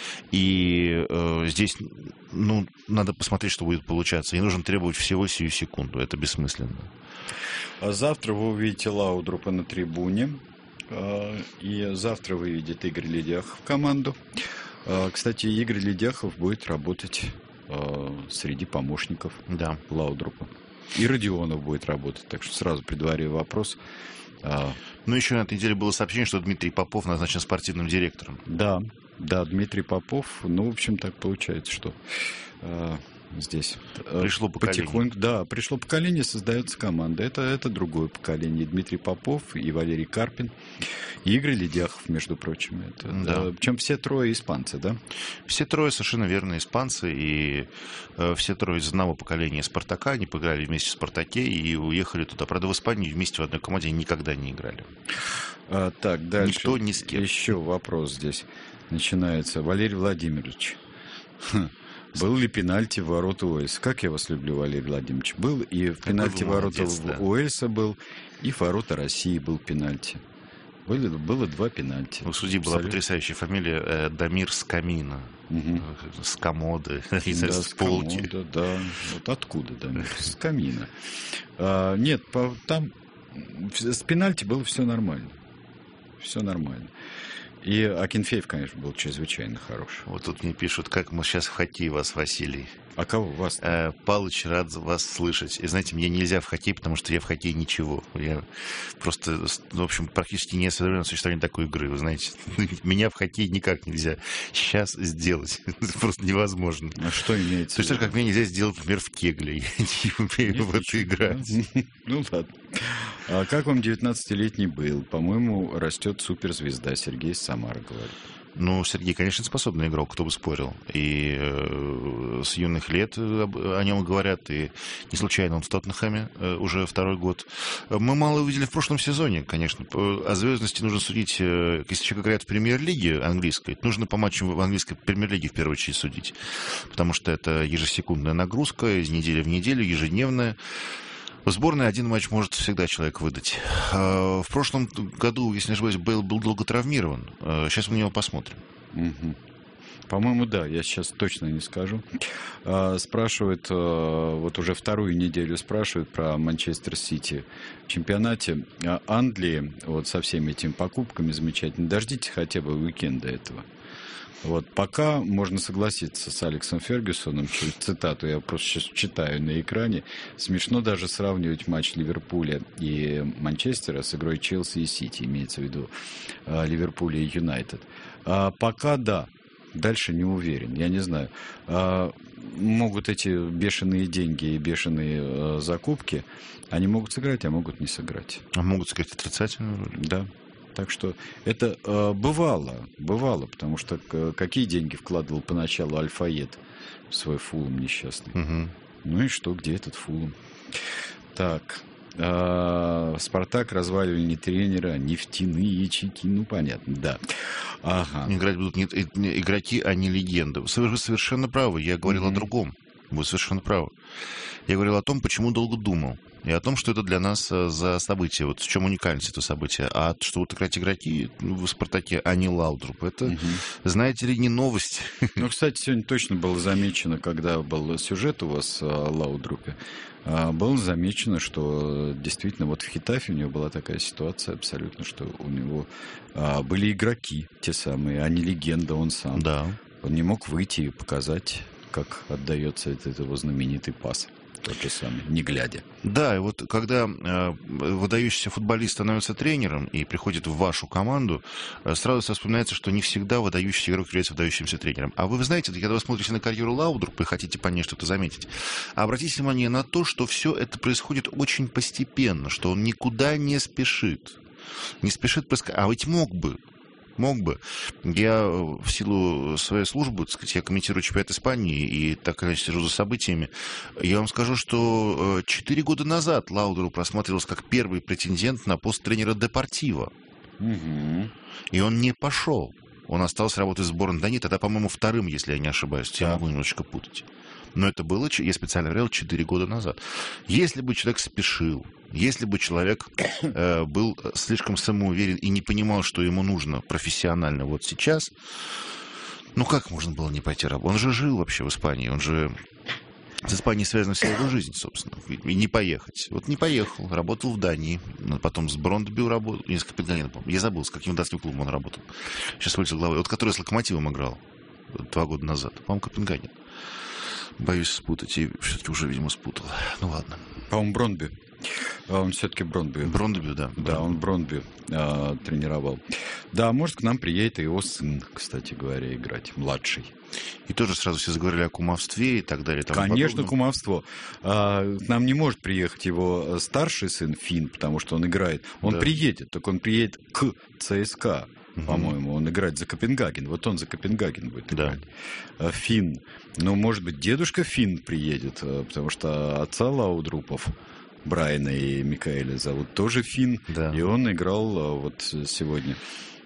Speaker 2: И здесь, надо посмотреть, что будет получаться. Не нужно требовать всего сию секунду. Это бессмысленно.
Speaker 1: Завтра вы увидите Лаудрупа на трибуне. И завтра выведет Игорь Ледяхов в команду. Кстати, Игорь Ледяхов будет работать среди помощников Лаудрупа. И Родионов будет работать. Так что сразу предваряю вопрос.
Speaker 2: Еще на этой неделе было сообщение, что Дмитрий Попов назначен спортивным директором.
Speaker 1: Да, Дмитрий Попов. В общем, так получается, что здесь
Speaker 2: пришло поколение.
Speaker 1: Пришло поколение, создается команда. Это другое поколение. Дмитрий Попов и Валерий Карпин. И Игорь Ледяхов, между прочим. Причем все трое испанцы, да?
Speaker 2: Все трое совершенно верно испанцы. И все трое из одного поколения «Спартака». Они поиграли вместе в «Спартаке» и уехали туда. Правда, в Испанию вместе в одной команде никогда не играли.
Speaker 1: Так, дальше.
Speaker 2: Никто ни с кем.
Speaker 1: Еще вопрос здесь начинается. Валерий Владимирович. Был ли пенальти в ворота Уэльса? Как я вас люблю, Валерий Владимирович. Был и в пенальти ворота Уэльса был, и в ворота России был пенальти. Было 2 пенальти.
Speaker 2: У судьи была потрясающая фамилия Дамир Скамина. С комоды, с полки.
Speaker 1: Да, вот откуда Дамир? С камина. Нет, там с пенальти было все нормально. Все нормально. И Акинфеев, конечно, был чрезвычайно хорош.
Speaker 2: Вот тут мне пишут, как мы сейчас в хоккей вас, Василий.
Speaker 1: А кого вас?
Speaker 2: Палыч, рад вас слышать. И знаете, мне нельзя в хоккей, потому что я в хоккей ничего. Я просто, в общем, практически не осведомлен о существовании такой игры. Вы знаете, меня в хоккей никак нельзя сейчас сделать. Это просто невозможно.
Speaker 1: А что имеется?
Speaker 2: То есть, как меня нельзя сделать, например, в кегле. Я не умею в это играть.
Speaker 1: Ну ладно. А как вам 19-летний был? По-моему, растет суперзвезда. Сергей из Самары говорит.
Speaker 2: Ну, Сергей, конечно, способный игрок, кто бы спорил. И с юных лет о нем говорят, и не случайно он в Тоттенхэме уже 2-й год. Мы мало увидели в прошлом сезоне, конечно. О звездности нужно судить, если человек играет в премьер-лиге английской, нужно по матчам в английской премьер-лиге в первую очередь судить. Потому что это ежесекундная нагрузка, из недели в неделю, ежедневная. В сборной 1 матч может всегда человек выдать. В прошлом году, если не ошибаюсь, Бейл был долго травмирован. Сейчас мы на него посмотрим.
Speaker 1: Угу. По-моему, да, я сейчас точно не скажу. Спрашивают, вот уже 2-ю неделю спрашивают про Манчестер Сити в чемпионате Англии, вот со всеми этими покупками замечательно. Дождитесь хотя бы уикенда этого. Вот пока можно согласиться с Алексом Фергюсоном, цитату я просто сейчас читаю на экране, смешно даже сравнивать матч Ливерпуля и Манчестера с игрой Челси и Сити, имеется в виду Ливерпуля и Юнайтед. Пока да, дальше не уверен, я не знаю. Могут эти бешеные деньги и бешеные закупки, они могут сыграть, а могут не сыграть.
Speaker 2: А могут сыграть отрицательную роль?
Speaker 1: Да. Так что это бывало, потому что какие деньги вкладывал поначалу Аль-Фаед в свой Фулхэм несчастный.
Speaker 2: Угу.
Speaker 1: Ну и что, где этот Фулхэм? Так, Спартак разваливали не тренера, а нефтяные ячейки, ну понятно, да. Ага.
Speaker 2: Играть будут не игроки, а не легенды. Вы совершенно правы, я говорил о другом. Вы совершенно правы. Я говорил о том, почему долго думал. И о том, что это для нас за событие. Вот в чем уникальность этого события. А что вот играть игроки в «Спартаке», а не Лаудруп. Это, знаете ли, не новость.
Speaker 1: Ну, кстати, сегодня точно было замечено, когда был сюжет у вас о Лаудрупе, было замечено, что действительно вот в Хетафе у него была такая ситуация абсолютно, что у него были игроки те самые, а не легенда он сам.
Speaker 2: Да.
Speaker 1: Он не мог выйти и показать, как отдается этот его знаменитый пас. Тот же самый, не глядя.
Speaker 2: Да, и вот когда выдающийся футболист становится тренером и приходит в вашу команду, сразу вспоминается, что не всегда выдающийся игрок является выдающимся тренером. А вы знаете, когда вы смотрите на карьеру Лаудрупа и хотите по ней что-то заметить, обратите внимание на то, что все это происходит очень постепенно, что он никуда не спешит. Не спешит происходить. А ведь мог бы. Я в силу своей службы, так сказать, я комментирую чемпионат Испании и так или иначе слежу за событиями. Я вам скажу, что 4 года назад Лаудруп рассматривался как первый претендент на пост тренера Депортиво.
Speaker 1: Угу.
Speaker 2: И он не пошел. Он остался работать в сборной. Да нет, тогда, по-моему, 2-м, если я не ошибаюсь. Я могу немножечко путать. Но это было, я специально говорил, 4 года назад. Если бы человек спешил, если бы человек был слишком самоуверен и не понимал, что ему нужно профессионально вот сейчас, ну как можно было не пойти работать? Он же жил вообще в Испании, он же с Испанией связана вся его жизнь, собственно. И не поехать. Вот не поехал, работал в Дании, потом с Брондбю работал, не с Копенгагеном, я забыл, с каким датским клубом он работал. Сейчас вылетел головой. Вот который с Локомотивом играл 2 года назад, по-моему, Копенгаген. Боюсь спутать, и все-таки уже, видимо, спутал. Ну ладно.
Speaker 1: По-моему, Брондби. Он все-таки Брондби.
Speaker 2: Брондби, да.
Speaker 1: Да, он Брондби тренировал. Да, может, к нам приедет и его сын, кстати говоря, играть, младший.
Speaker 2: И тоже сразу все заговорили о кумовстве и так далее.
Speaker 1: Конечно, кумовство. К нам не может приехать его старший сын Финн, потому что он играет. Он приедет, только он приедет к ЦСКА. По-моему, он играет за Копенгаген. Вот он за Копенгаген будет играть. Финн. Ну, может быть, дедушка Финн приедет, потому что отца Лаудрупов, Брайана и Микаэля зовут, тоже Финн.
Speaker 2: Да.
Speaker 1: И он играл вот сегодня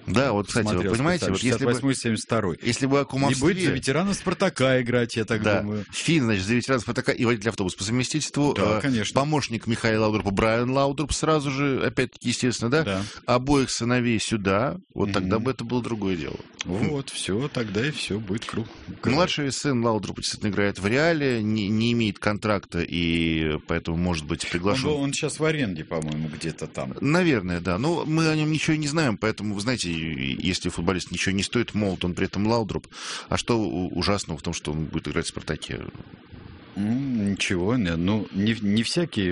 Speaker 2: Да, вот, кстати, вы понимаете, вот если бы...
Speaker 1: 68-72.
Speaker 2: Если бы Акум
Speaker 1: И будет за ветерана «Спартака» играть, я так думаю.
Speaker 2: Финн, значит, за ветерана «Спартака» и водитель автобуса. По совместительству помощник Михаила Лаудропа Брайан Лаудроп сразу же, опять-таки, естественно, да? Обоих сыновей сюда, вот тогда бы это было другое дело.
Speaker 1: Вот, все, тогда и все, будет круг.
Speaker 2: Младший сын Лаудропа действительно играет в Реале, не имеет контракта, и поэтому может быть приглашен.
Speaker 1: Он сейчас в аренде, по-моему, где-то там.
Speaker 2: Наверное, да. Но мы о нем ничего не знаем, поэтому, вы знаете, если футболист ничего не стоит, молод он при этом Лаудроп, а что ужасного в том, что он будет играть в «Спартаке»?
Speaker 1: Ничего, ну, не всякий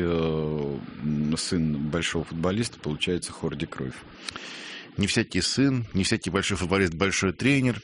Speaker 1: сын большого футболиста получается Хорди Кройфф.
Speaker 2: Не всякий сын, не всякий большой футболист, большой тренер,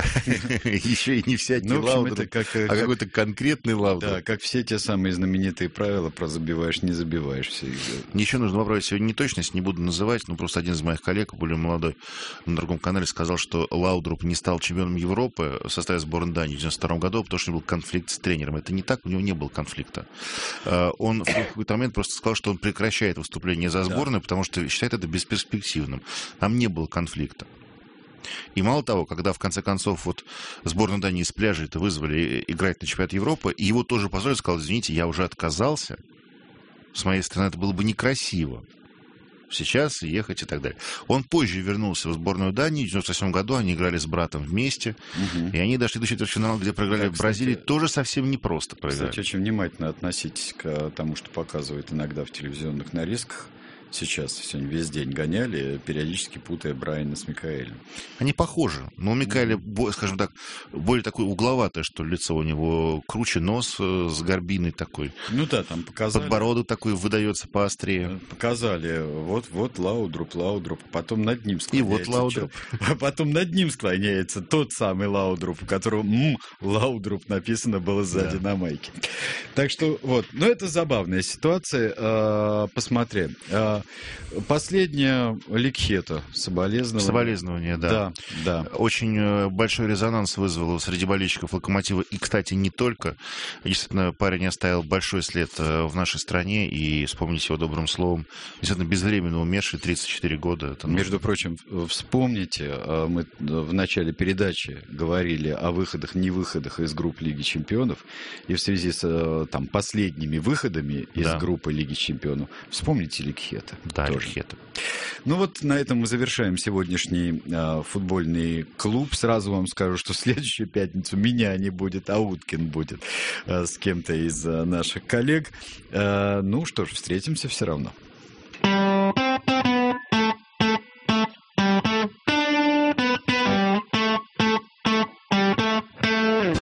Speaker 2: еще и не всякий Лаудроп, а какой-то конкретный Лаудроп.
Speaker 1: Да, как все те самые знаменитые правила про забиваешь, не забиваешь.
Speaker 2: Еще нужно поправить сегодня неточность, не буду называть, но просто один из моих коллег, более молодой, на другом канале сказал, что Лаудроп не стал чемпионом Европы в составе сборной Дании в 1992 году, потому что был конфликт с тренером. Это не так, у него не было конфликта. Он в какой-то момент просто сказал, что он прекращает выступление за сборную, потому что считает это бесперспективным. Там не было конфликта. И мало того, когда в конце концов вот сборную Дании с пляжа это вызвали играть на чемпионат Европы, и его тоже позволили, сказал: извините, я уже отказался, с моей стороны это было бы некрасиво сейчас ехать и так далее. Он позже вернулся в сборную Дании, в 1998 году они играли с братом вместе, и они дошли до четвертьфинала, где проиграли в Бразилии, тоже совсем непросто проиграли.
Speaker 1: Кстати, очень внимательно относитесь к тому, что показывают иногда в телевизионных нарезках. Сейчас сегодня весь день гоняли, периодически путая Брайана с Микаэлем.
Speaker 2: Они похожи, но у Микаэля, скажем так, более такое угловатое, что ли, лицо у него, круче нос с горбиной такой.
Speaker 1: Ну да, там показали.
Speaker 2: Подбородок такой выдается поострее.
Speaker 1: Показали, вот Лаудроп, потом над ним склоняется.
Speaker 2: И вот Лаудроп.
Speaker 1: Потом над ним склоняется тот самый Лаудроп, у которого Лаудроп написано было сзади на майке. Так что вот, но это забавная ситуация. Посмотри. Последняя Ликхета, соболезнования.
Speaker 2: Соболезнования, да.
Speaker 1: Да.
Speaker 2: Очень большой резонанс вызвало среди болельщиков «Локомотива». И, кстати, не только. Действительно, парень оставил большой след в нашей стране. И вспомнить его добрым словом. Действительно, безвременно умерший, 34 года. Это,
Speaker 1: Между прочим, вспомните, мы в начале передачи говорили о выходах-невыходах из групп Лиги Чемпионов. И в связи с последними выходами из группы Лиги Чемпионов, вспомните Ликхета.
Speaker 2: Да, Ликхета.
Speaker 1: Ну вот на этом мы завершаем сегодняшний футбольный клуб. Сразу вам скажу, что в следующую пятницу меня не будет, а Уткин будет с кем-то из наших коллег. Ну что ж, встретимся все равно.